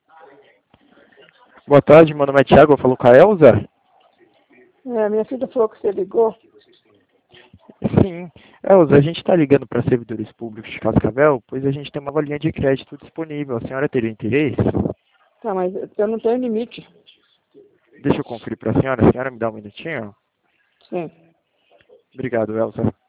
Boa tarde, meu nome é Thiago, eu falo com a Elza? Minha filha falou que você ligou. Sim. Elza, a gente está ligando para servidores públicos de Cascavel, pois a gente tem uma linha de crédito disponível. A senhora teria interesse? Tá, mas eu não tenho limite. Deixa eu conferir para a senhora. A senhora me dá um minutinho? Sim. Obrigado, Elza.